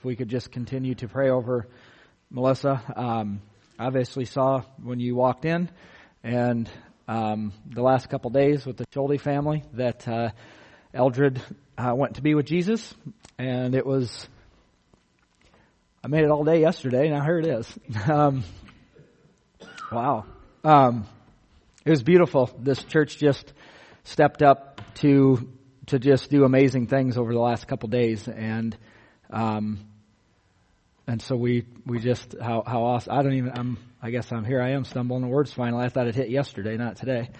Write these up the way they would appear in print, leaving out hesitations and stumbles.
we could just continue to pray over Melissa. Obviously saw when you walked in, and the last couple days with the Schulte family that Eldred went to be with Jesus, and it was, I made it all day yesterday, now here it is. Wow. It was beautiful. This church just stepped up to just do amazing things over the last couple days, and so we just how awesome. I guess I'm here. I am stumbling the words finally. I thought it hit yesterday, not today.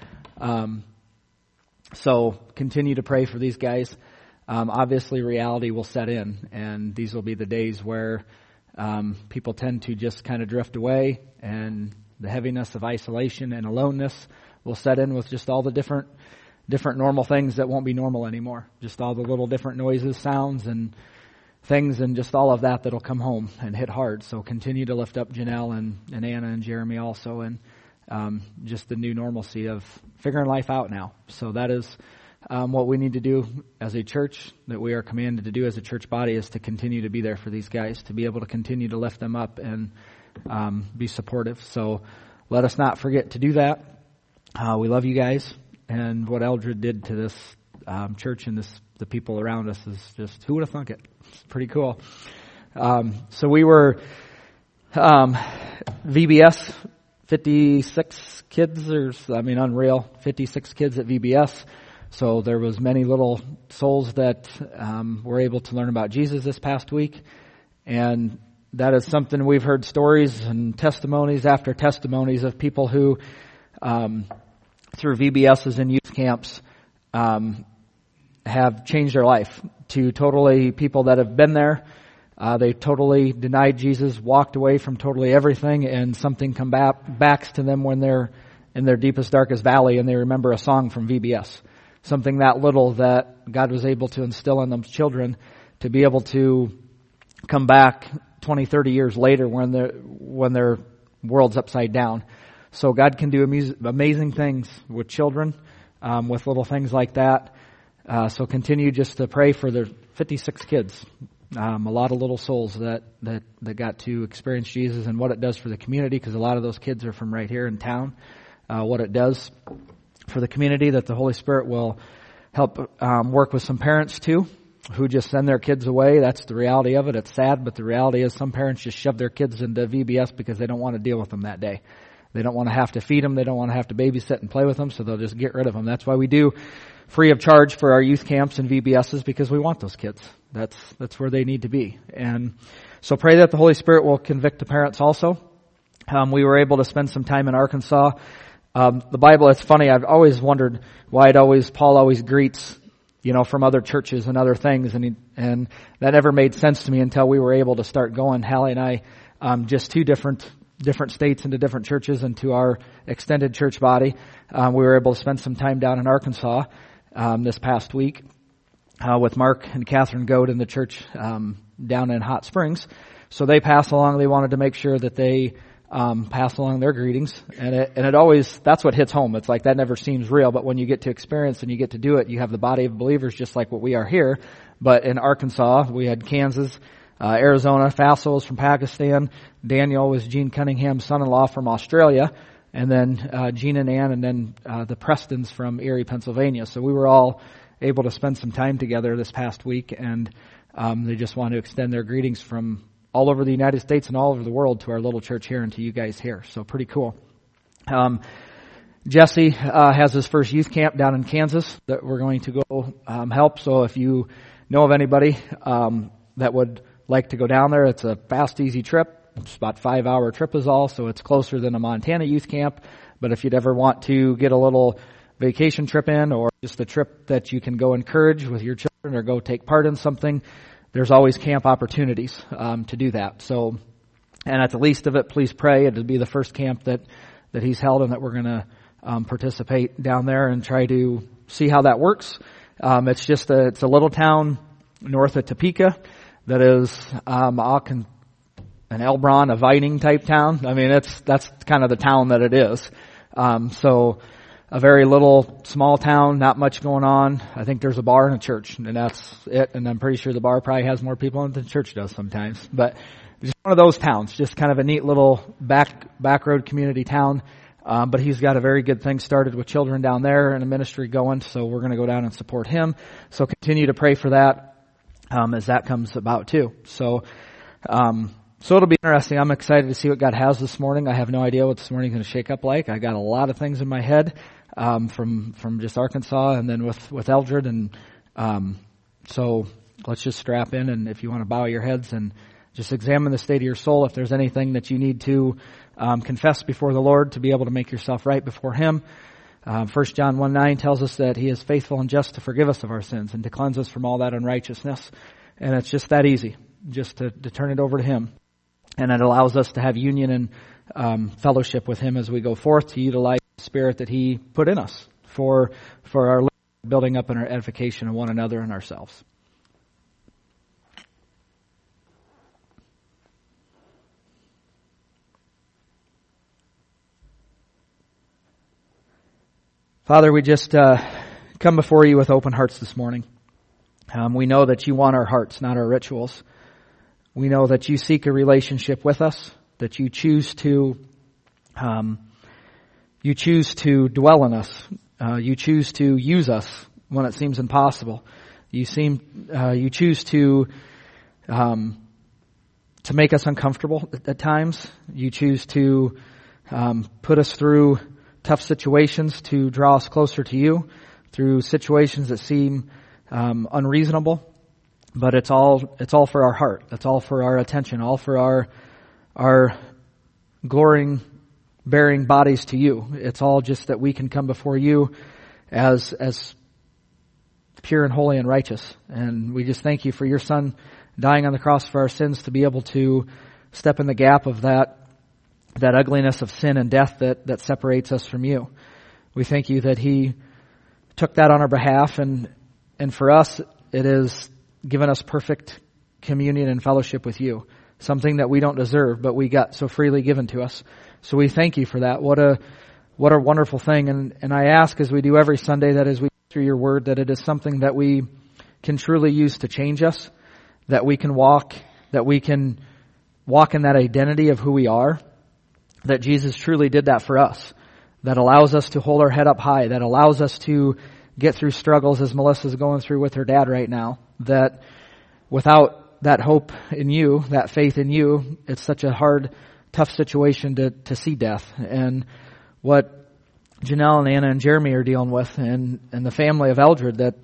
So continue to pray for these guys. Obviously, reality will set in, and these will be the days where people tend to just kind of drift away, and the heaviness of isolation and aloneness will set in with just all the different normal things that won't be normal anymore. Just all the little different noises, sounds, and things, and just all of that that'll come home and hit hard. So continue to lift up Janelle and Anna and Jeremy also, and just the new normalcy of figuring life out now. So that is what we need to do as a church, that we are commanded to do as a church body, is to continue to be there for these guys, to be able to continue to lift them up and be supportive. So let us not forget to do that. We love you guys, and what Eldred did to this church and the people around us is just, who would have thunk it? It's pretty cool. So we were VBS, 56 kids, unreal, 56 kids at VBS. So there was many little souls that were able to learn about Jesus this past week, and that is something we've heard stories and testimonies after testimonies of people who, through VBSs and youth camps, have changed their life to totally people that have been there. They totally denied Jesus, walked away from totally everything, and something come back to them when they're in their deepest, darkest valley, and they remember a song from VBS. Something that little that God was able to instill in those children to be able to come back 20, 30 years later when their world's upside down. So God can do amazing things with children, with little things like that. So continue just to pray for the 56 kids. A lot of little souls that got to experience Jesus and what it does for the community, because a lot of those kids are from right here in town. What it does for the community, that the Holy Spirit will help work with some parents too, who just send their kids away. That's the reality of it. It's sad, but the reality is some parents just shove their kids into VBS because they don't want to deal with them that day. They don't want to have to feed them. They don't want to have to babysit and play with them, so they'll just get rid of them. That's why we do free of charge for our youth camps and VBSs, because we want those kids. That's where they need to be. And so pray that the Holy Spirit will convict the parents also. We were able to spend some time in Arkansas. The Bible, it's funny, I've always wondered why Paul always greets, from other churches and other things, and that never made sense to me until we were able to start going, Hallie and I, just two different states into different churches and to our extended church body. We were able to spend some time down in Arkansas this past week with Mark and Catherine Goad in the church down in Hot Springs. So they wanted to make sure that they pass along their greetings, and it always, that's what hits home. It's like that never seems real, but when you get to experience and you get to do it, you have the body of believers just like what we are here. But in Arkansas, we had Kansas, Arizona, Faisal was from Pakistan, Daniel was Gene Cunningham's son-in-law from Australia, and then Gene and Ann, and then the Prestons from Erie, Pennsylvania. So we were all able to spend some time together this past week, and they just want to extend their greetings from all over the United States and all over the world to our little church here and to you guys here. So pretty cool. Jesse has his first youth camp down in Kansas that we're going to go help. So if you know of anybody that would like to go down there, it's a fast, easy trip. It's about a 5-hour trip is all, so it's closer than a Montana youth camp. But if you'd ever want to get a little vacation trip in, or just a trip that you can go encourage with your children or go take part in something, there's always camp opportunities to do that. So, and at the least of it, please pray. It'll be the first camp that he's held, and that we're going to participate down there and try to see how that works. It's a little town north of Topeka that is an Elbron, a Vining type town. I mean, that's kind of the town that it is. So a very little, small town, not much going on. I think there's a bar and a church, and that's it. And I'm pretty sure the bar probably has more people in it than the church does sometimes. But it's one of those towns, just kind of a neat little back road community town. But he's got a very good thing started with children down there and a ministry going, so we're going to go down and support him. So continue to pray for that as that comes about too. So it'll be interesting. I'm excited to see what God has this morning. I have no idea what this morning's going to shake up like. I got a lot of things in my head from just Arkansas and then with Eldred. And so let's just strap in, and if you want to bow your heads and just examine the state of your soul, if there's anything that you need to confess before the Lord to be able to make yourself right before Him. 1 John 1:9 tells us that He is faithful and just to forgive us of our sins and to cleanse us from all that unrighteousness. And it's just that easy, just to turn it over to Him. And it allows us to have union and fellowship with Him as we go forth to utilize the Spirit that He put in us for our building up and our edification of one another and ourselves. Father, we just come before you with open hearts this morning. We know that you want our hearts, not our rituals. We know that you seek a relationship with us, that you choose to dwell in us. You choose to use us when it seems impossible. You choose to make us uncomfortable at times. You choose to put us through tough situations to draw us closer to you, through situations that seem unreasonable. But it's all for our heart. It's all for our attention, all for our glory-bearing bodies to you. It's all just that we can come before you as pure and holy and righteous. And we just thank you for your Son dying on the cross for our sins to be able to step in the gap of that ugliness of sin and death that separates us from you. We thank you that He took that on our behalf, and for us it is given us perfect communion and fellowship with you, something that we don't deserve, but we got so freely given to us. So we thank you for that. What a wonderful thing. And I ask, as we do every Sunday, that as we go through your word, that it is something that we can truly use to change us, that we can walk in that identity of who we are, that Jesus truly did that for us, that allows us to hold our head up high, that allows us to get through struggles as Melissa's going through with her dad right now, that without that hope in you, that faith in you, it's such a hard, tough situation to see death. And what Janelle and Anna and Jeremy are dealing with, and the family of Eldred, that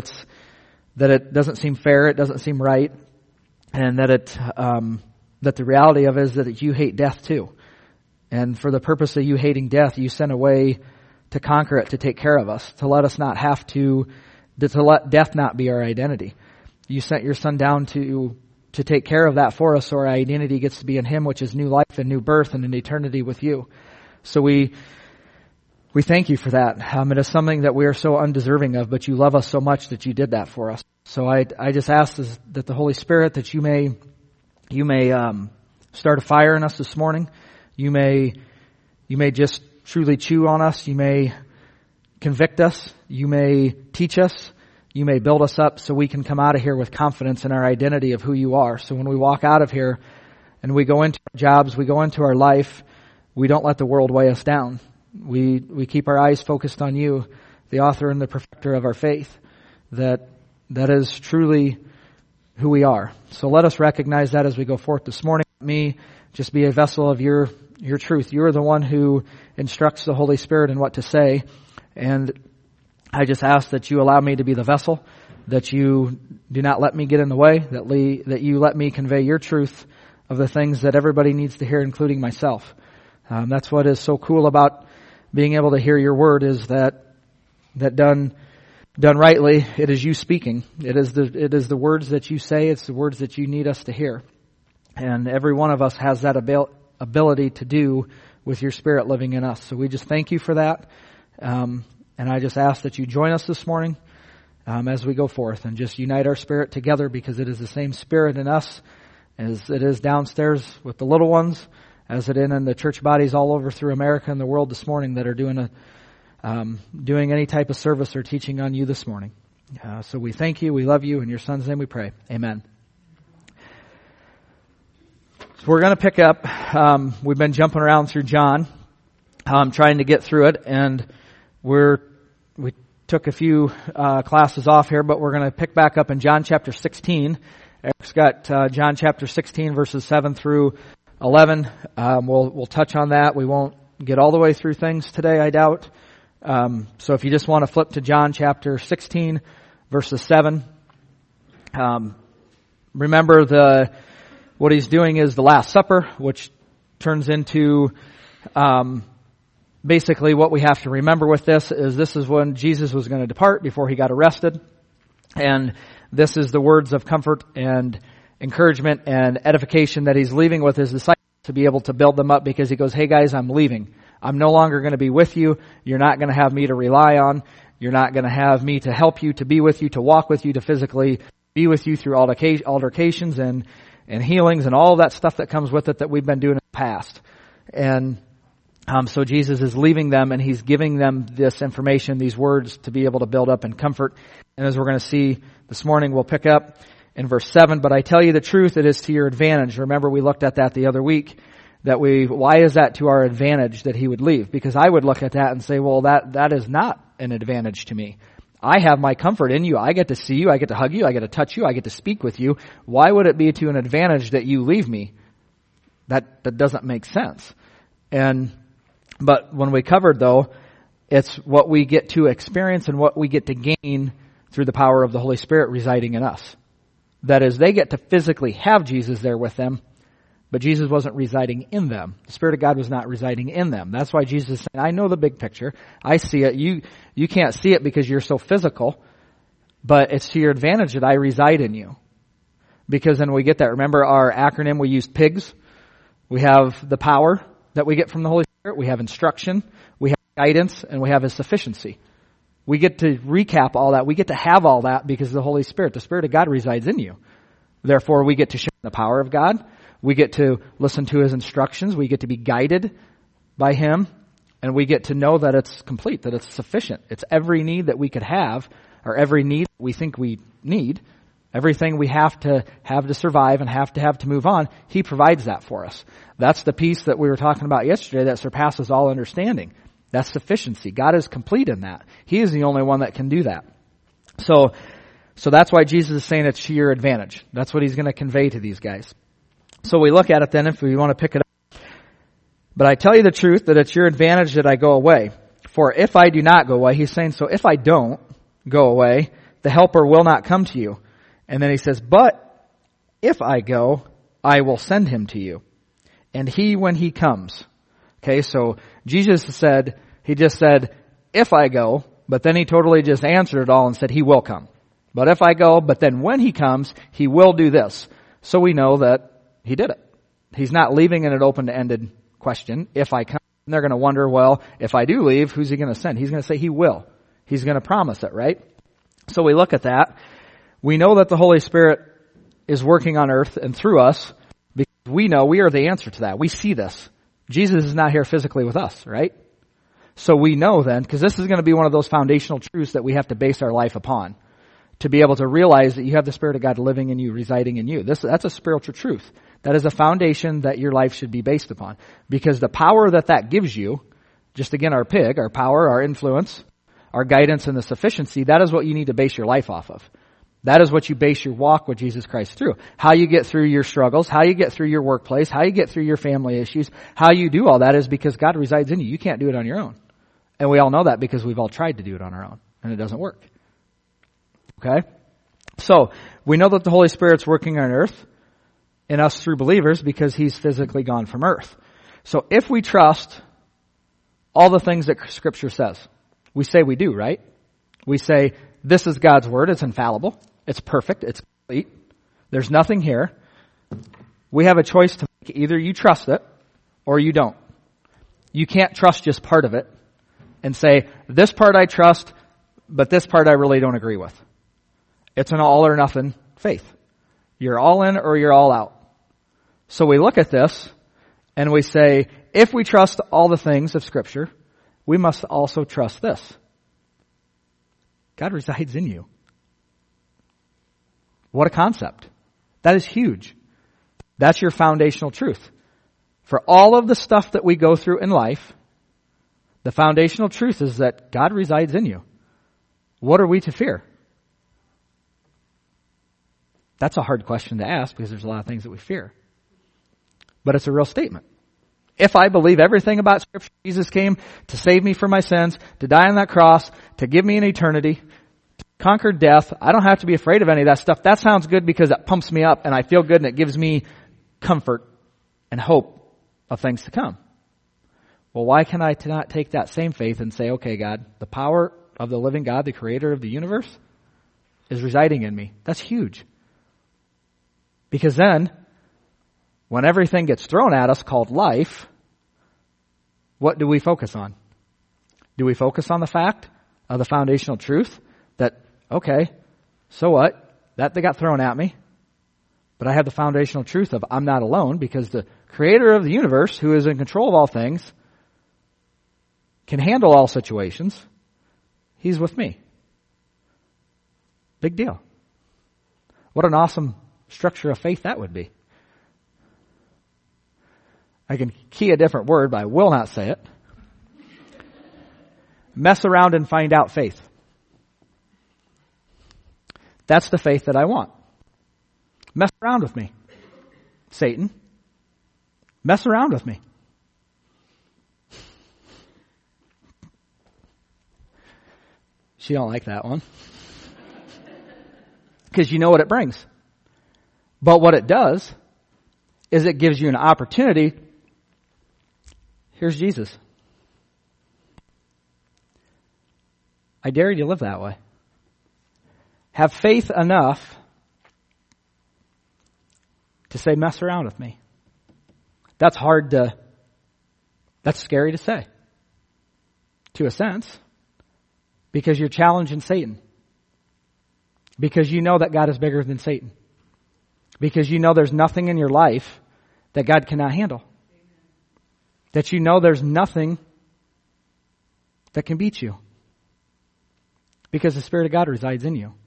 it doesn't seem fair, it doesn't seem right, and that the reality of it is that you hate death too. And for the purpose of you hating death, you sent away to conquer it, to take care of us, to let us not have to let death not be our identity. You sent your Son down to take care of that for us, so our identity gets to be in Him, which is new life and new birth and an eternity with you. So we thank you for that. It is something that we are so undeserving of, but you love us so much that you did that for us. So I just ask that the Holy Spirit, that you may start a fire in us this morning. You may just truly chew on us. You may convict us. You may teach us. You may build us up so we can come out of here with confidence in our identity of who you are. So when we walk out of here and we go into our jobs, we go into our life, we don't let the world weigh us down. We keep our eyes focused on you, the author and the perfecter of our faith, that is truly who we are. So let us recognize that as we go forth this morning. Let me just be a vessel of your truth. You are the one who instructs the Holy Spirit in what to say. And I just ask that you allow me to be the vessel, that you do not let me get in the way, that you let me convey your truth of the things that everybody needs to hear, including myself. That's what is so cool about being able to hear your word, is that done rightly, it is you speaking. It is the words that you say. It's the words that you need us to hear. And every one of us has that ability to do with your Spirit living in us. So we just thank you for that. And I just ask that you join us this morning as we go forth, and just unite our spirit together, because it is the same Spirit in us as it is downstairs with the little ones, as it is in the church bodies all over through America and the world this morning that are doing doing any type of service or teaching on you this morning. So we thank you, we love you, in your Son's name we pray. Amen. So we're going to pick up, we've been jumping around through John, trying to get through it, and we took a few classes off here, but we're going to pick back up in John chapter 16. Eric's got John chapter 16 verses 7 through 11. We'll touch on that. We won't get all the way through things today, I doubt. So if you just want to flip to John chapter 16 verses 7, remember what he's doing is the Last Supper, which turns into basically what we have to remember with this is when Jesus was going to depart before he got arrested. And this is the words of comfort and encouragement and edification that he's leaving with his disciples to be able to build them up, because he goes, hey guys, I'm leaving. I'm no longer going to be with you. You're not going to have me to rely on. You're not going to have me to help you, to be with you, to walk with you, to physically be with you through altercations and healings and all of that stuff that comes with it that we've been doing in the past. And so Jesus is leaving them, and he's giving them this information, these words, to be able to build up and comfort. And as we're going to see this morning, we'll pick up in verse 7. But I tell you the truth, it is to your advantage. Remember, we looked at that the other week. Why is that to our advantage that he would leave? Because I would look at that and say, well, that is not an advantage to me. I have my comfort in you. I get to see you. I get to hug you. I get to touch you. I get to speak with you. Why would it be to an advantage that you leave me? That doesn't make sense. But when we covered, though, it's what we get to experience and what we get to gain through the power of the Holy Spirit residing in us. That is, they get to physically have Jesus there with them, but Jesus wasn't residing in them. The Spirit of God was not residing in them. That's why Jesus is saying, I know the big picture. I see it. You can't see it because you're so physical, but it's to your advantage that I reside in you. Because then we get that. Remember our acronym, we used PIGS. We have the power that we get from the Holy Spirit. We have instruction. We have guidance, and we have His sufficiency. We get to recap all that. We get to have all that because of the Holy Spirit. The Spirit of God resides in you. Therefore, we get to share the power of God. We get to listen to His instructions. We get to be guided by Him. And we get to know that it's complete, that it's sufficient. It's every need that we could have, or every need we think we need. Everything we have to survive and have to move on, He provides that for us. That's the peace that we were talking about yesterday that surpasses all understanding. That's sufficiency. God is complete in that. He is the only one that can do that. So that's why Jesus is saying it's to your advantage. That's what He's going to convey to these guys. So we look at it then if we want to pick it up. But I tell you the truth that it's your advantage that I go away. For if I do not go away, He's saying, so if I don't go away, the Helper will not come to you. And then He says, but if I go, I will send Him to you. And He, when He comes. Okay, so Jesus He just said, if I go, but then He totally just answered it all and said He will come. But if I go, but then when He comes, He will do this. So we know that He did it. He's not leaving in an open-ended question. If I come, and they're going to wonder, well, if I do leave, who's He going to send? He's going to say He will. He's going to promise it, right? So we look at that. We know that the Holy Spirit is working on earth and through us because we know we are the answer to that. We see this. Jesus is not here physically with us, right? So we know then, because this is going to be one of those foundational truths that we have to base our life upon, to be able to realize that you have the Spirit of God living in you, residing in you. That's a spiritual truth. That is a foundation that your life should be based upon. Because the power that gives you, just again our PIG, our power, our influence, our guidance, and the sufficiency, that is what you need to base your life off of. That is what you base your walk with Jesus Christ through. How you get through your struggles, how you get through your workplace, how you get through your family issues, how you do all that is because God resides in you. You can't do it on your own. And we all know that because we've all tried to do it on our own, and it doesn't work. Okay? So, we know that the Holy Spirit's working on earth in us through believers because He's physically gone from earth. So if we trust all the things that Scripture says, we say we do, right? We say, this is God's Word, it's infallible, it's perfect, it's complete, there's nothing here. We have a choice to make. Either you trust it or you don't. You can't trust just part of it and say, this part I trust, but this part I really don't agree with. It's an all or nothing faith. You're all in or you're all out. So we look at this and we say, if we trust all the things of Scripture, we must also trust this. God resides in you. What a concept. That is huge. That's your foundational truth. For all of the stuff that we go through in life, the foundational truth is that God resides in you. What are we to fear? That's a hard question to ask because there's a lot of things that we fear. But it's a real statement. If I believe everything about Scripture, Jesus came to save me from my sins, to die on that cross, to give me an eternity, to conquer death, I don't have to be afraid of any of that stuff. That sounds good because it pumps me up and I feel good and it gives me comfort and hope of things to come. Well, why can I not take that same faith and say, okay, God, the power of the living God, the creator of the universe, is residing in me? That's huge. Because then, when everything gets thrown at us called life, what do we focus on? Do we focus on the fact of the foundational truth that, okay, so what? That they got thrown at me. But I have the foundational truth of I'm not alone because the creator of the universe, who is in control of all things, can handle all situations. He's with me. Big deal. What an awesome structure of faith that would be. I can key a different word, but I will not say it. Mess around and find out faith. That's the faith that I want. Mess around with me, Satan. Mess around with me. She don't like that one. Because you know what it brings. But what it does is it gives you an opportunity. Here's Jesus. I dare you to live that way. Have faith enough to say, mess around with me. That's scary to say. To a sense. Because you're challenging Satan. Because you know that God is bigger than Satan. Because you know there's nothing in your life that God cannot handle. That you know there's nothing that can beat you. Because the Spirit of God resides in you.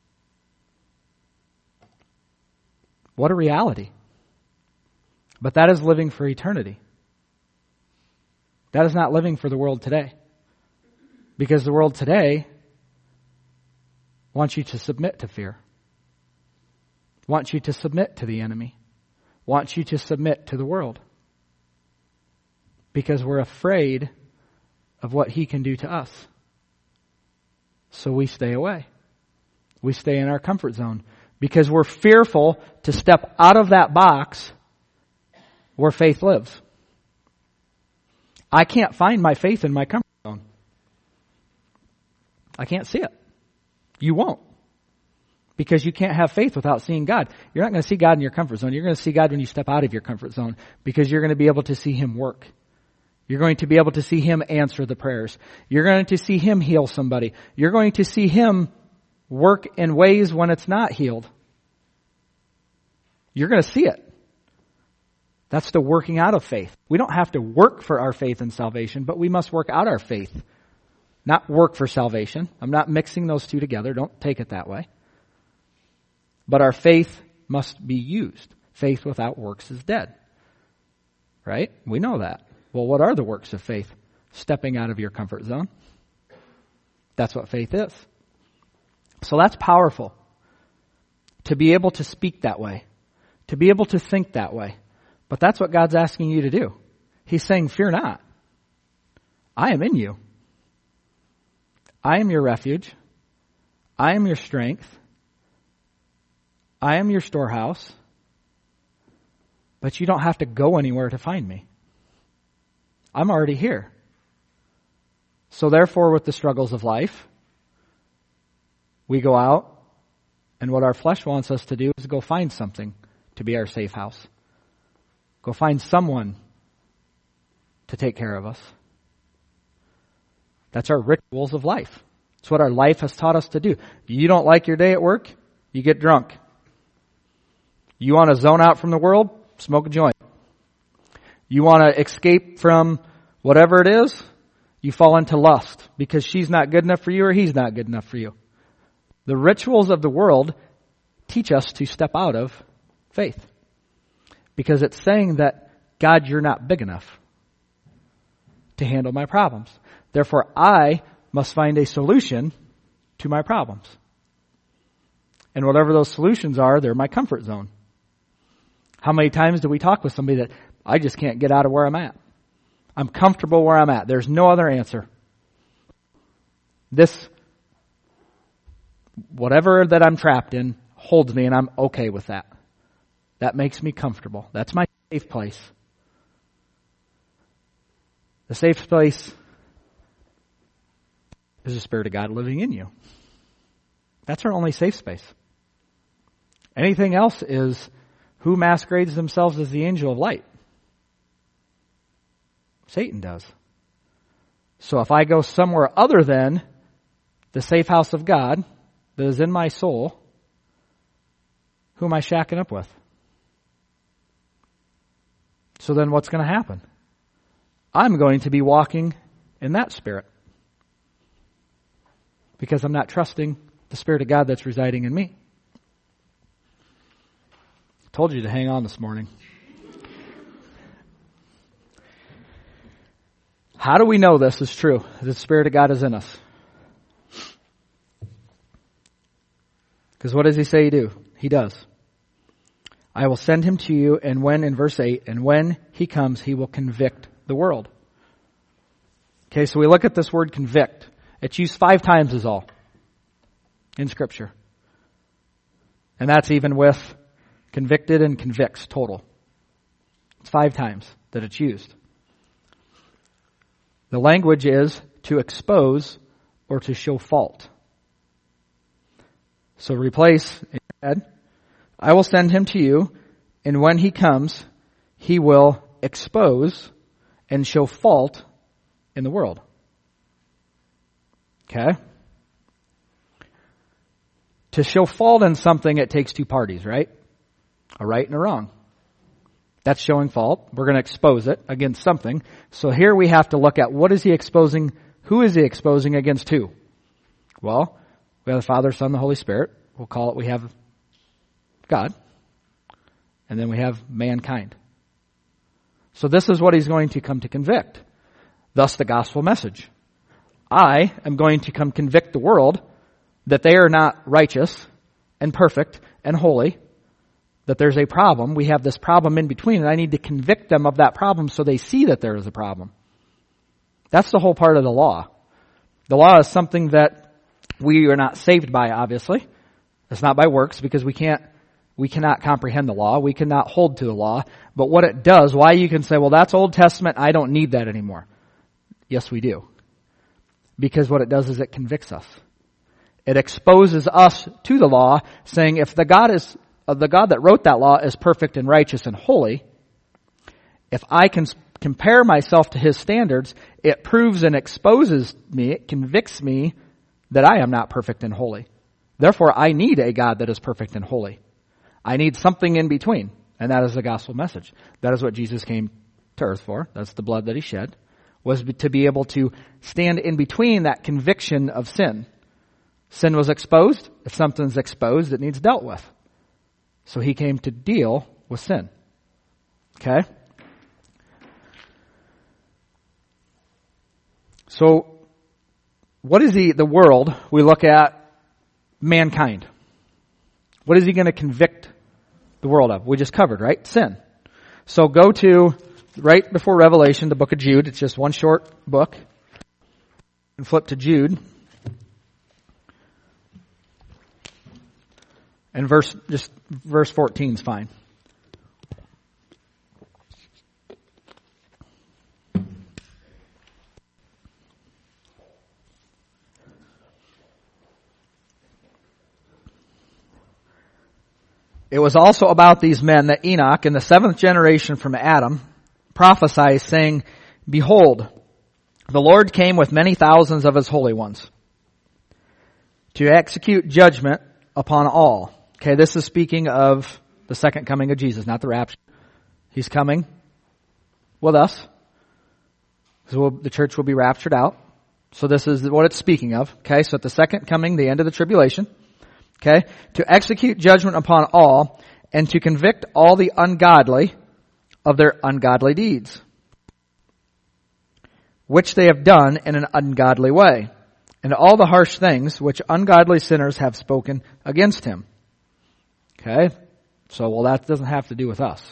What a reality. But that is living for eternity. That is not living for the world today. Because the world today wants you to submit to fear. Wants you to submit to the enemy. Wants you to submit to the world. Because we're afraid of what he can do to us. So we stay away. We stay in our comfort zone. Because we're fearful to step out of that box where faith lives. I can't find my faith in my comfort zone. I can't see it. You won't. Because you can't have faith without seeing God. You're not going to see God in your comfort zone. You're going to see God when you step out of your comfort zone. Because you're going to be able to see Him work. You're going to be able to see Him answer the prayers. You're going to see Him heal somebody. You're going to see Him work in ways when it's not healed. You're going to see it. That's the working out of faith. We don't have to work for our faith in salvation, but we must work out our faith. Not work for salvation. I'm not mixing those two together. Don't take it that way. But our faith must be used. Faith without works is dead. Right? We know that. Well, what are the works of faith? Stepping out of your comfort zone. That's what faith is. So that's powerful. To be able to speak that way. To be able to think that way. But that's what God's asking you to do. He's saying, fear not. I am in you. I am your refuge. I am your strength. I am your storehouse. But you don't have to go anywhere to find me. I'm already here. So therefore, with the struggles of life, we go out, and what our flesh wants us to do is go find something to be our safe house. Go find someone to take care of us. That's our rituals of life. It's what our life has taught us to do. You don't like your day at work? You get drunk. You want to zone out from the world? Smoke a joint. You want to escape from whatever it is? You fall into lust because she's not good enough for you or he's not good enough for you. The rituals of the world teach us to step out of faith because it's saying that, God, you're not big enough to handle my problems. Therefore, I must find a solution to my problems. And whatever those solutions are, they're my comfort zone. How many times do we talk with somebody that I just can't get out of where I'm at? I'm comfortable where I'm at. There's no other answer. This, whatever that I'm trapped in, holds me and I'm okay with that. That makes me comfortable. That's my safe place. The safe place is the Spirit of God living in you. That's our only safe space. Anything else is who masquerades themselves as the angel of light. Satan does. So if I go somewhere other than the safe house of God that is in my soul, who am I shacking up with? So then what's going to happen? I'm going to be walking in that spirit because I'm not trusting the Spirit of God that's residing in me. I told you to hang on this morning. How do we know this is true? The Spirit of God is in us. Because what does he say he do? He does. I will send him to you, and when, in verse 8, and when he comes, he will convict the world. Okay, so we look at this word convict. It's used 5 times is all in Scripture. And that's even with convicted and convicts total. It's 5 times that it's used. The language is to expose or to show fault. So replace in your head, I will send him to you, and when he comes, he will expose and show fault in the world. Okay? To show fault in something, it takes 2 parties, right? A right and a wrong. That's showing fault. We're going to expose it against something. So here we have to look at what is he exposing, who is he exposing against who? Well, we have the Father, Son, the Holy Spirit. We'll call it, we have God. And then we have mankind. So this is what he's going to come to convict. Thus the gospel message. I am going to come convict the world that they are not righteous and perfect and holy, that there's a problem. We have this problem in between, and I need to convict them of that problem so they see that there is a problem. That's the whole part of the law. The law is something that we are not saved by, obviously. It's not by works because we cannot comprehend the law. We cannot hold to the law. But what it does, why you can say, well, that's Old Testament, I don't need that anymore. Yes, we do. Because what it does is it convicts us. It exposes us to the law, saying if the God that wrote that law is perfect and righteous and holy, if I can compare myself to his standards, it proves and exposes me, it convicts me that I am not perfect and holy. Therefore, I need a God that is perfect and holy. I need something in between, and that is the gospel message. That is what Jesus came to earth for. That's the blood that he shed, was to be able to stand in between that conviction of sin. Sin was exposed. If something's exposed, it needs dealt with. So he came to deal with sin. Okay? So, what is the world? We look at mankind. What is he going to convict the world of? We just covered, right? Sin. So go to, right before Revelation, the book of Jude. It's just one short book. And flip to Jude. And verse 14 is fine. It was also about these men that Enoch, in the 7th generation from Adam, prophesied, saying, Behold, the Lord came with many thousands of his holy ones to execute judgment upon all. Okay, this is speaking of the second coming of Jesus, not the rapture. He's coming with us So the church will be raptured out. So this is what it's speaking of. Okay, so at the second coming, the end of the tribulation. Okay, to execute judgment upon all and to convict all the ungodly of their ungodly deeds, which they have done in an ungodly way, and all the harsh things which ungodly sinners have spoken against him. Okay, so well, that doesn't have to do with us.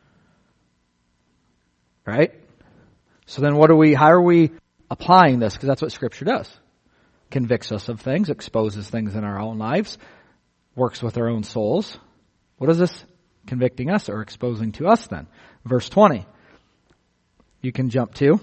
Right? So then how are we applying this? Because that's what Scripture does. Convicts us of things, exposes things in our own lives, works with our own souls. What is this convicting us or exposing to us then? Verse 20. You can jump to.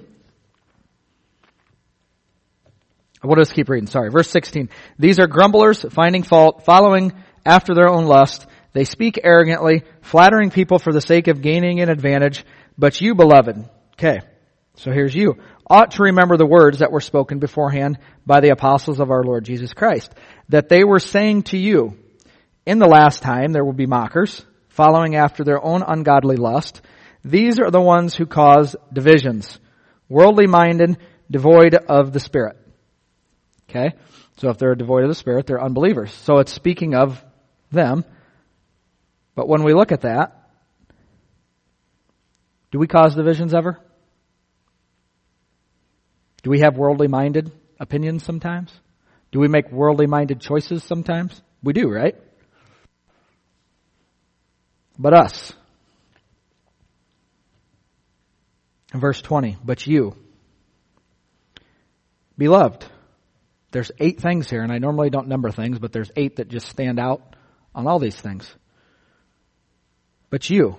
We'll just keep reading. Sorry. Verse 16. These are grumblers, finding fault, following after their own lust. They speak arrogantly, flattering people for the sake of gaining an advantage. But you, beloved, okay, so here's you, ought to remember the words that were spoken beforehand by the apostles of our Lord Jesus Christ, that they were saying to you, in the last time there will be mockers, following after their own ungodly lust. These are the ones who cause divisions, worldly minded, devoid of the Spirit. Okay, so if they're devoid of the Spirit, they're unbelievers. So it's speaking of them. But when we look at that, do we cause divisions ever? Do we have worldly-minded opinions sometimes? Do we make worldly-minded choices sometimes? We do, right? But us. In verse 20, but you, beloved. There's 8 things here, and I normally don't number things, but there's 8 that just stand out on all these things. But you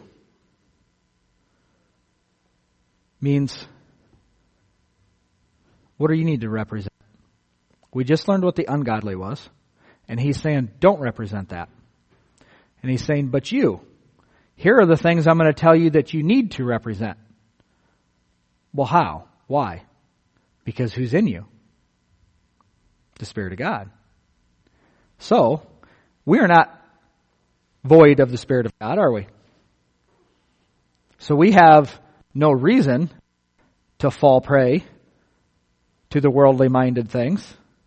means, what do you need to represent? We just learned what the ungodly was, and he's saying, don't represent that. And he's saying, but you, here are the things I'm going to tell you that you need to represent. Well, how? Why? Because who's in you? The Spirit of God. So, we are not void of the Spirit of God, are we? So we have no reason to fall prey to the worldly minded things.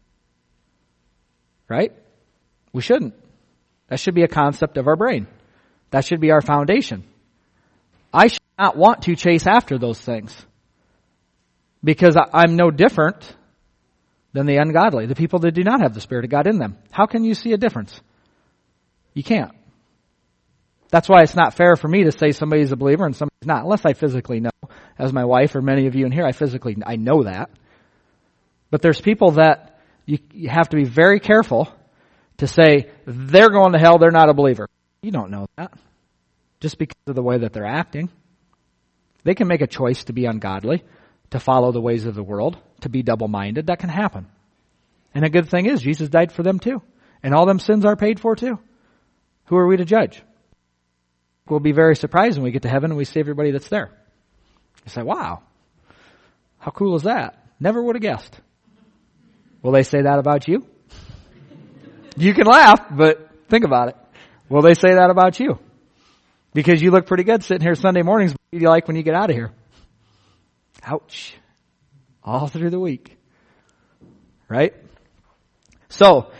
Right? We shouldn't. That should be a concept of our brain. That should be our foundation. I should not want to chase after those things. Because I'm no different than the ungodly, the people that do not have the Spirit of God in them. How can you see a difference? You can't. That's why it's not fair for me to say somebody's a believer and somebody's not, unless I physically know. As my wife or many of you in here, I know that. But there's people that you have to be very careful to say, they're going to hell, they're not a believer. You don't know that. Just because of the way that they're acting. They can make a choice to be ungodly, to follow the ways of the world, to be double-minded. That can happen. And a good thing is, Jesus died for them too. And all them sins are paid for too. Who are we to judge? We'll be very surprised when we get to heaven and we see everybody that's there. You say, wow, how cool is that? Never would have guessed. Will they say that about you? You can laugh, but think about it. Will they say that about you? Because you look pretty good sitting here Sunday mornings, what do you like when you get out of here? Ouch. All through the week. Right? So,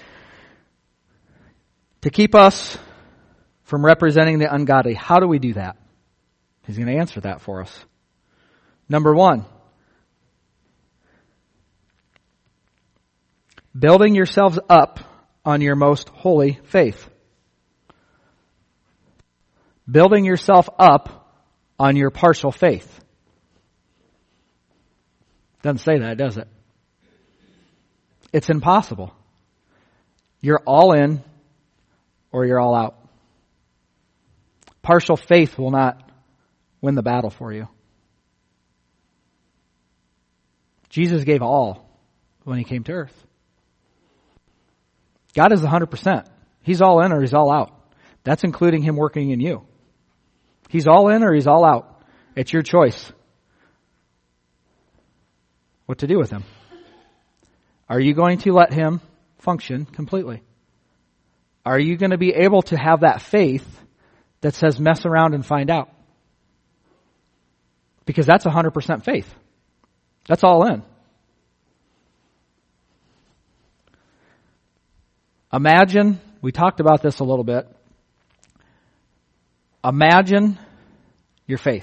to keep us from representing the ungodly, how do we do that? He's going to answer that for us. Number 1, building yourselves up on your most holy faith. Building yourself up on your partial faith. Doesn't say that, does it? It's impossible. You're all in or you're all out. Partial faith will not win the battle for you. Jesus gave all when he came to earth. God is 100%. He's all in or he's all out. That's including him working in you. He's all in or he's all out. It's your choice what to do with him. Are you going to let him function completely? Are you going to be able to have that faith that says mess around and find out? Because that's 100% faith. That's all in. Imagine, we talked about this a little bit. Imagine your faith.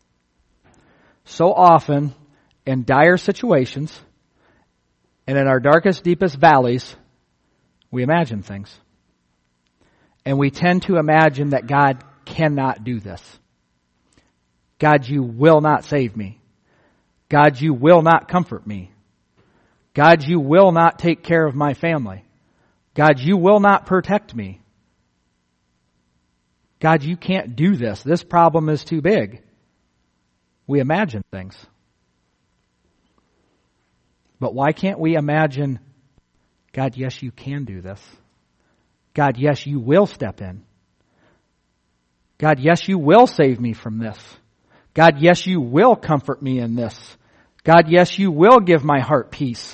So often, in dire situations, and in our darkest, deepest valleys, we imagine things. And we tend to imagine that God cannot do this. God, you will not save me. God, you will not comfort me. God, you will not take care of my family. God, you will not protect me. God, you can't do this. This problem is too big. We imagine things. But why can't we imagine, God, yes, you can do this. God, yes, you will step in. God, yes, you will save me from this. God, yes, you will comfort me in this. God, yes, you will give my heart peace.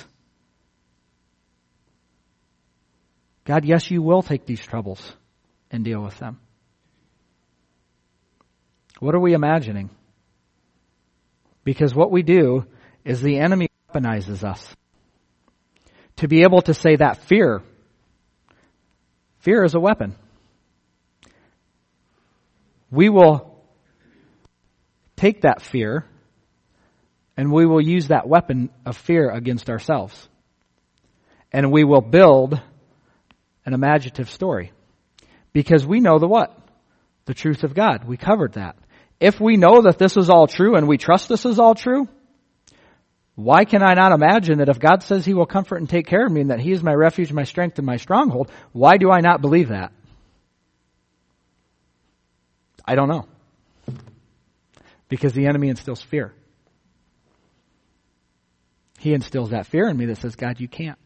God, yes, you will take these troubles and deal with them. What are we imagining? Because what we do is the enemy weaponizes us. To be able to say that fear is a weapon. We will take that fear and we will use that weapon of fear against ourselves. And we will build an imaginative story. Because we know the what? The truth of God. We covered that. If we know that this is all true and we trust this is all true, why can I not imagine that if God says He will comfort and take care of me and that He is my refuge, my strength, and my stronghold, why do I not believe that? I don't know. Because the enemy instills fear. He instills that fear in me that says, God, you can't.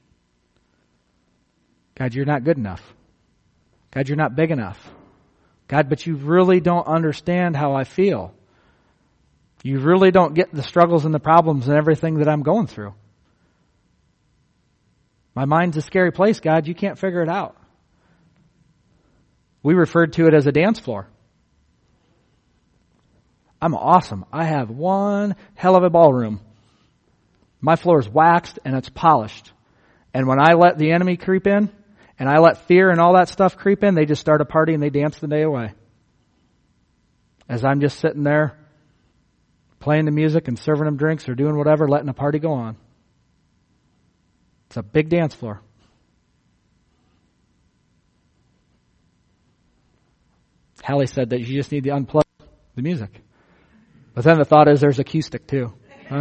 God, you're not good enough. God, you're not big enough. God, but you really don't understand how I feel. You really don't get the struggles and the problems and everything that I'm going through. My mind's a scary place, God. You can't figure it out. We referred to it as a dance floor. I'm awesome. I have one hell of a ballroom. My floor is waxed and it's polished. And when I let the enemy creep in, and I let fear and all that stuff creep in, they just start a party and they dance the day away. As I'm just sitting there, playing the music and serving them drinks or doing whatever, letting a party go on. It's a big dance floor. Hallie said that you just need to unplug the music. But then the thought is there's acoustic too.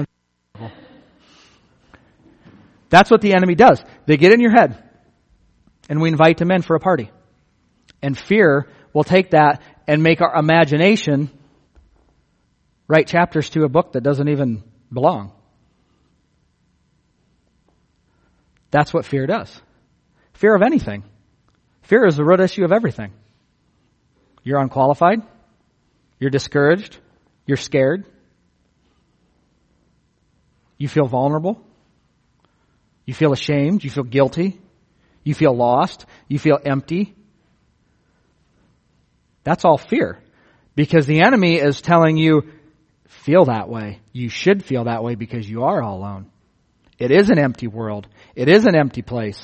That's what the enemy does. They get in your head. And we invite them in for a party. And fear will take that and make our imagination write chapters to a book that doesn't even belong. That's what fear does. Fear of anything. Fear is the root issue of everything. You're unqualified. You're discouraged. You're scared. You feel vulnerable. You feel ashamed. You feel guilty. You feel lost. You feel empty. That's all fear. Because the enemy is telling you, feel that way. You should feel that way because you are all alone. It is an empty world. It is an empty place.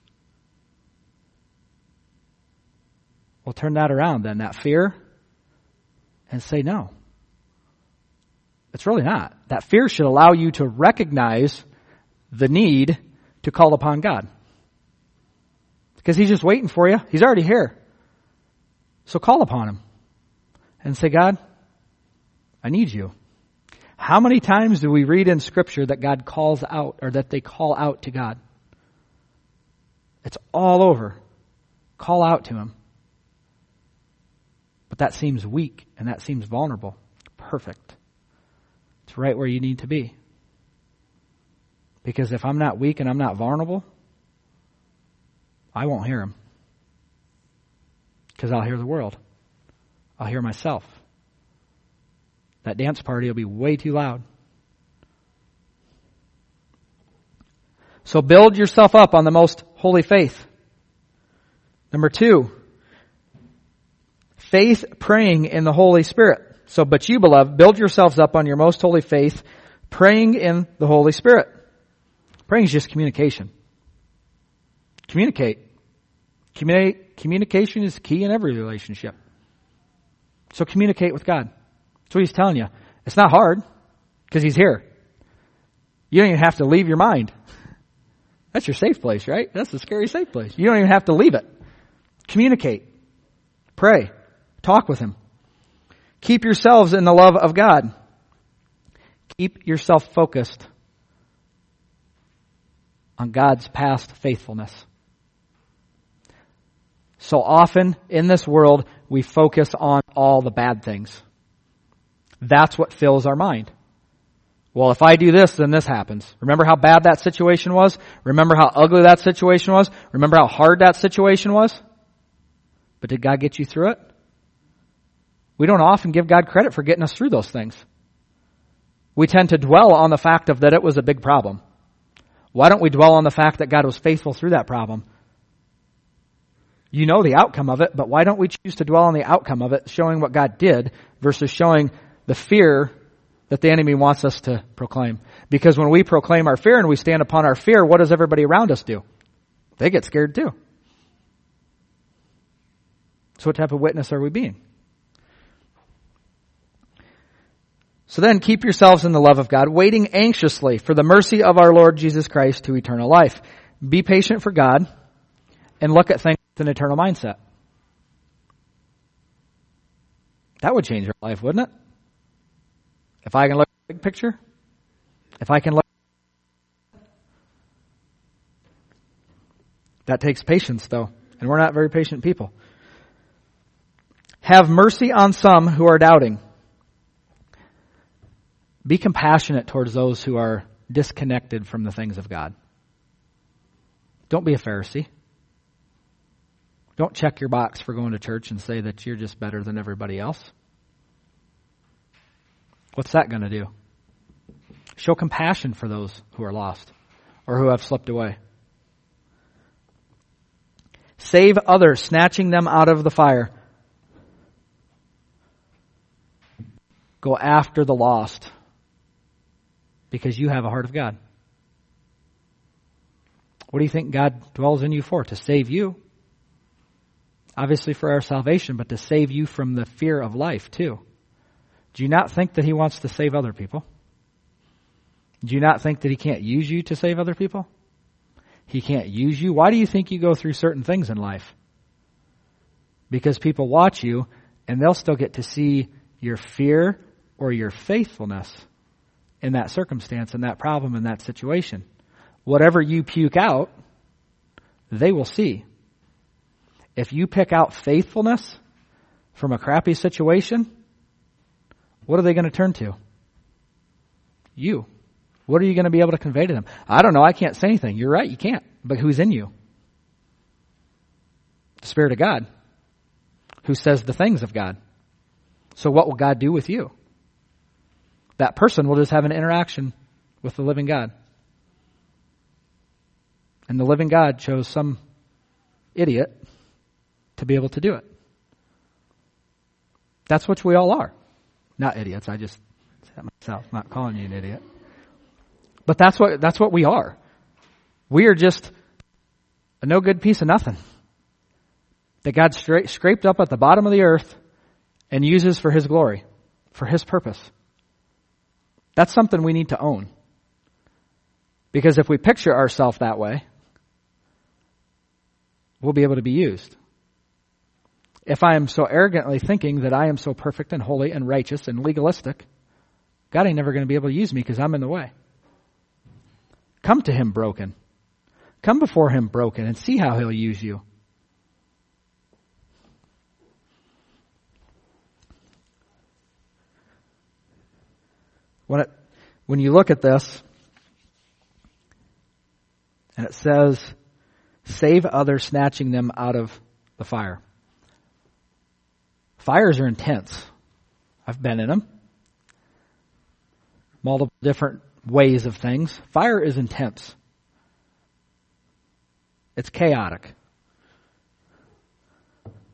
Well, turn that around then, that fear, and say no. It's really not. That fear should allow you to recognize the need to call upon God. Because He's just waiting for you. He's already here. So call upon Him and say, God, I need you. How many times do we read in Scripture that God calls out or that they call out to God? It's all over. Call out to Him. But that seems weak and that seems vulnerable. Perfect. It's right where you need to be. Because if I'm not weak and I'm not vulnerable, I won't hear Him. Because I'll hear the world. I'll hear myself. That dance party will be way too loud. So build yourself up on the most holy faith. Number 2, faith praying in the Holy Spirit. So, but you, beloved, build yourselves up on your most holy faith, Praying in the Holy Spirit. Praying is just communication. Communicate. Communication is key in every relationship. So communicate with God. That's what he's telling you. It's not hard because he's here. You don't even have to leave your mind. That's your safe place, right? That's the scary safe place. You don't even have to leave it. Communicate. Pray. Talk with him. Keep yourselves in the love of God. Keep yourself focused on God's past faithfulness. So often in this world, we focus on all the bad things. That's what fills our mind. Well, if I do this, then this happens. Remember how bad that situation was? Remember how ugly that situation was? Remember how hard that situation was? But did God get you through it? We don't often give God credit for getting us through those things. We tend to dwell on the fact of that it was a big problem. Why don't we dwell on the fact that God was faithful through that problem? You know the outcome of it, but why don't we choose to dwell on the outcome of it, showing what God did versus showing the fear that the enemy wants us to proclaim? Because when we proclaim our fear and we stand upon our fear, what does everybody around us do? They get scared too. So what type of witness are we being? So then keep yourselves in the love of God, waiting anxiously for the mercy of our Lord Jesus Christ to eternal life. Be patient for God and look at things with an eternal mindset. That would change your life, wouldn't it? If I can look at the big picture, if I can look, that takes patience though, and we're not very patient people. Have mercy on some who are doubting. Be compassionate towards those who are disconnected from the things of God. Don't be a Pharisee. Don't check your box for going to church and say that you're just better than everybody else. What's that going to do? Show compassion for those who are lost or who have slipped away. Save others, snatching them out of the fire. Go after the lost because you have a heart of God. What do you think God dwells in you for? To save you. Obviously for our salvation, but to save you from the fear of life too. Do you not think that he wants to save other people? Do you not think that he can't use you to save other people? He can't use you. Why do you think you go through certain things in life? Because people watch you and they'll still get to see your fear or your faithfulness in that circumstance, in that problem, in that situation. Whatever you puke out, they will see. If you pick out faithfulness from a crappy situation, what are they going to turn to? You. What are you going to be able to convey to them? I don't know. I can't say anything. You're right. You can't. But who's in you? The Spirit of God, who says the things of God. So what will God do with you? That person will just have an interaction with the living God. And the living God chose some idiot to be able to do it. That's what we all are. Not idiots. I just said myself, not calling you an idiot. But that's what we are. We are just a no good piece of nothing that God scraped up at the bottom of the earth and uses for his glory, for his purpose. That's something we need to own. Because if we picture ourselves that way, we'll be able to be used. If I am so arrogantly thinking that I am so perfect and holy and righteous and legalistic, God ain't never going to be able to use me because I'm in the way. Come to him broken. Come before him broken and see how he'll use you. When you look at this, and it says, save others, snatching them out of the fire. Fires are intense. I've been in them. Multiple different ways of things. Fire is intense. It's chaotic.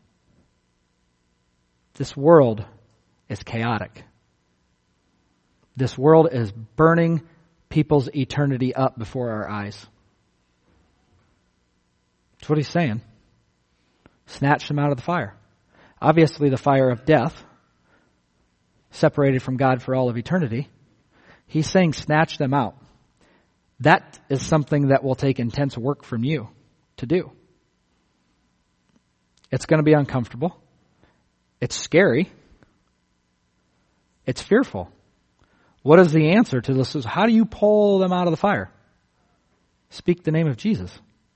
This world is chaotic. This world is burning people's eternity up before our eyes. That's what he's saying. Snatch them out of the fire. Obviously the fire of death, separated from God for all of eternity. He's saying snatch them out. That is something that will take intense work from you to do. It's going to be uncomfortable. It's scary. It's fearful. What is the answer to this? How do you pull them out of the fire? Speak the name of Jesus.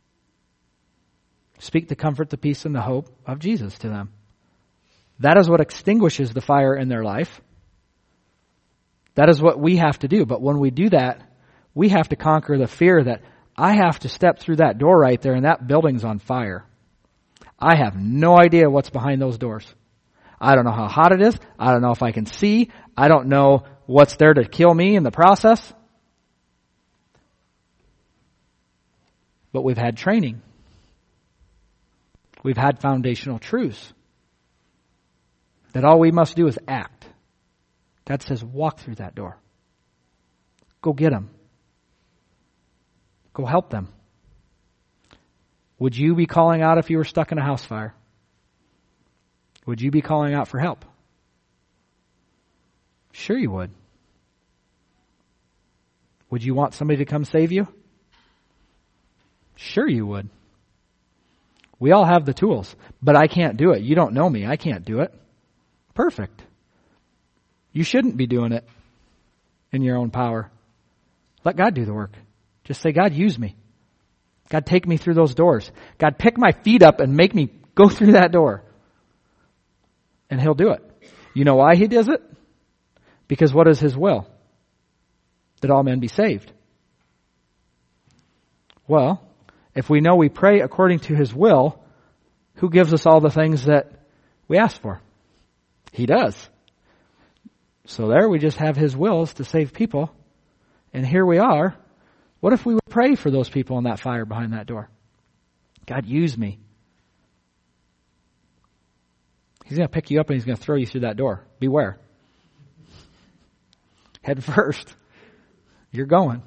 Speak the comfort, the peace, and the hope of Jesus to them. That is what extinguishes the fire in their life. That is what we have to do. But when we do that, we have to conquer the fear that I have to step through that door right there and that building's on fire. I have no idea what's behind those doors. I don't know how hot it is. I don't know if I can see. I don't know what's there to kill me in the process. But we've had training. We've had foundational truths. That all we must do is act. God says, walk through that door. Go get them. Go help them. Would you be calling out if you were stuck in a house fire? Would you be calling out for help? Sure you would. Would you want somebody to come save you? Sure you would. We all have the tools, but I can't do it. You don't know me. I can't do it. Perfect. You shouldn't be doing it in your own power. Let God do the work. Just say, God, use me. God, take me through those doors. God, pick my feet up and make me go through that door. And He'll do it. You know why He does it? Because what is His will? That all men be saved. Well, if we know we pray according to His will, who gives us all the things that we ask for? He does. So there we just have His wills to save people. And here we are. What if we would pray for those people in that fire behind that door? God, use me. He's going to pick you up and He's going to throw you through that door. Beware. Head first. You're going.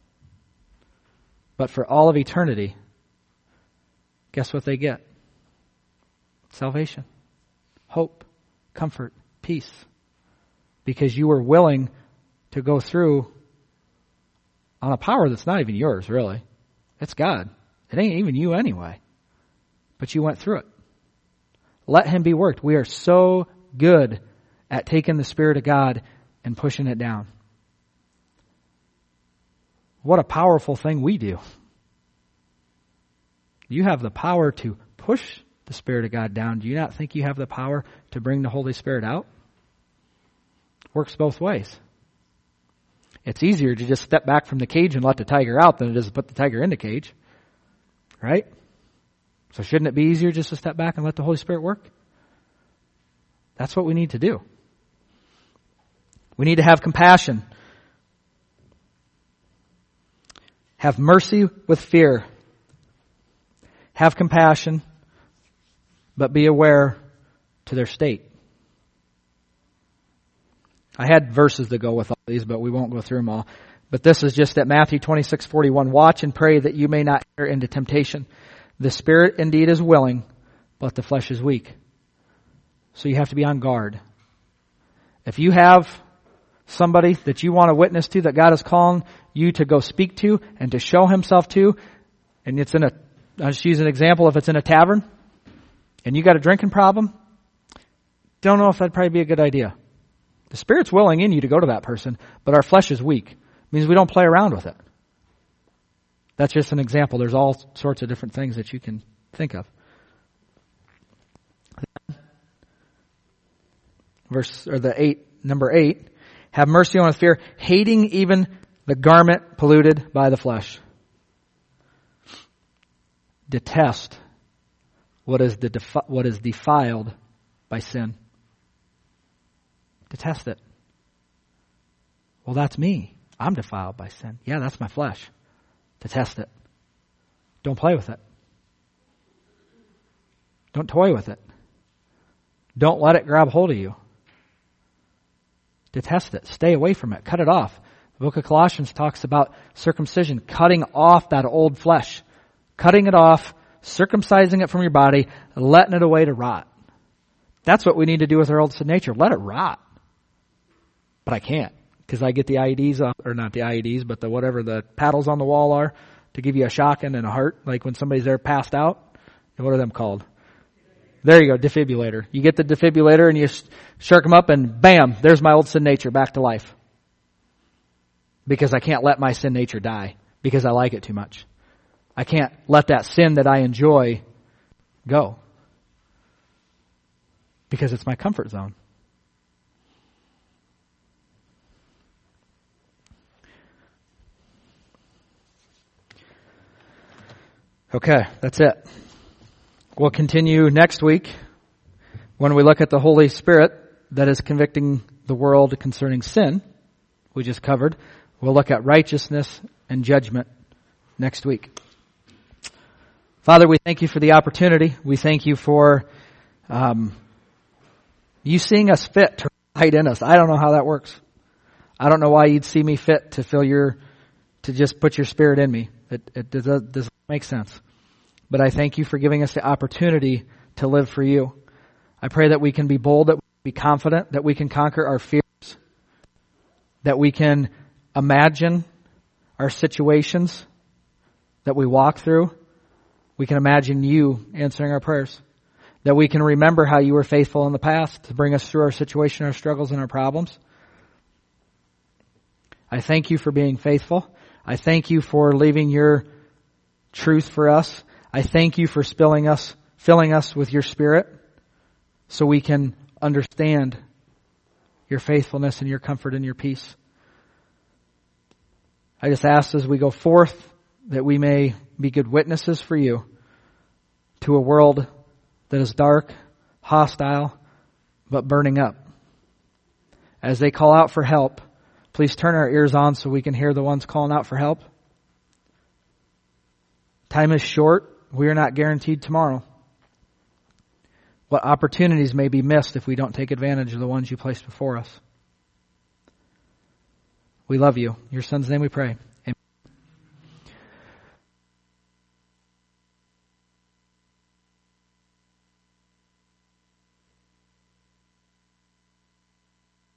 But for all of eternity, guess what they get? Salvation, hope, comfort, peace. Because you were willing to go through on a power that's not even yours, really. It's God. It ain't even you anyway. But you went through it. Let Him be worked. We are so good at taking the Spirit of God and pushing it down. What a powerful thing we do. You have the power to push the Spirit of God down. Do you not think you have the power to bring the Holy Spirit out? Works both ways. It's easier to just step back from the cage and let the tiger out than it is to put the tiger in the cage. Right? So shouldn't it be easier just to step back and let the Holy Spirit work? That's what we need to do. We need to have compassion. Have mercy with fear. Have compassion, but be aware to their state. I had verses to go with all these, but we won't go through them all. But this is just at Matthew 26:41. Watch and pray that you may not enter into temptation. The spirit indeed is willing, but the flesh is weak. So you have to be on guard. If you have somebody that you want to witness to, that God is calling you to go speak to and to show Himself to, and it's in a, I'll just use an example, if it's in a tavern and you got a drinking problem, don't know if that'd probably be a good idea. The Spirit's willing in you to go to that person, but our flesh is weak. It means we don't play around with it. That's just an example. There's all sorts of different things that you can think of. Number 8, have mercy on fear, hating even the garment polluted by the flesh. Detest what is defiled by sin. Detest it. Well, that's me. I'm defiled by sin. Yeah, that's my flesh. Detest it. Don't play with it. Don't toy with it. Don't let it grab hold of you. Detest it. Stay away from it. Cut it off. The book of Colossians talks about circumcision, cutting off that old flesh. Cutting it off, circumcising it from your body, letting it away to rot. That's what we need to do with our old sin nature. Let it rot. But I can't, because I get the IEDs, or not the IEDs, but whatever the paddles on the wall are to give you a shocking and a heart, like when somebody's there passed out. What are them called? There you go, defibrillator. You get the defibrillator and you shark them up and bam, there's my old sin nature back to life. Because I can't let my sin nature die because I like it too much. I can't let that sin that I enjoy go because it's my comfort zone. Okay, that's it. We'll continue next week when we look at the Holy Spirit that is convicting the world concerning sin. We just covered. We'll look at righteousness and judgment next week. Father, we thank you for the opportunity. We thank you for you seeing us fit to hide in us. I don't know how that works. I don't know why you'd see me fit to to just put your Spirit in me. It doesn't make sense. But I thank you for giving us the opportunity to live for you. I pray that we can be bold, that we can be confident, that we can conquer our fears, that we can imagine our situations that we walk through. We can imagine you answering our prayers. That we can remember how you were faithful in the past to bring us through our situation, our struggles, and our problems. I thank you for being faithful. I thank you for leaving your truth for us. I thank you for filling us with your Spirit so we can understand your faithfulness and your comfort and your peace. I just ask as we go forth that we may be good witnesses for you to a world that is dark, hostile, but burning up. As they call out for help, please turn our ears on so we can hear the ones calling out for help. Time is short. We are not guaranteed tomorrow. What opportunities may be missed if we don't take advantage of the ones you placed before us. We love you. In your Son's name we pray.